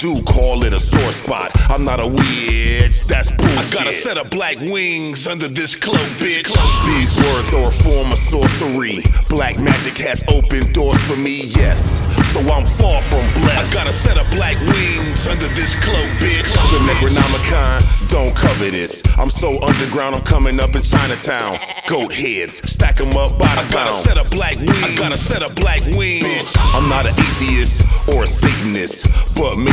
do call it a sore spot. I'm not a witch, that's bullshit. I got a set of black wings under this cloak, bitch. These words are a form of sorcery. Black magic has opened doors for me, yes. So I'm far from blessed. I got a set of black wings under this cloak, bitch. The Necronomicon, don't cover this. I'm so underground, I'm coming up in Chinatown. Goat heads, stack them up by the I got a pound. set of black wings. I got a set of black wings. I'm not an atheist or a Satanist, but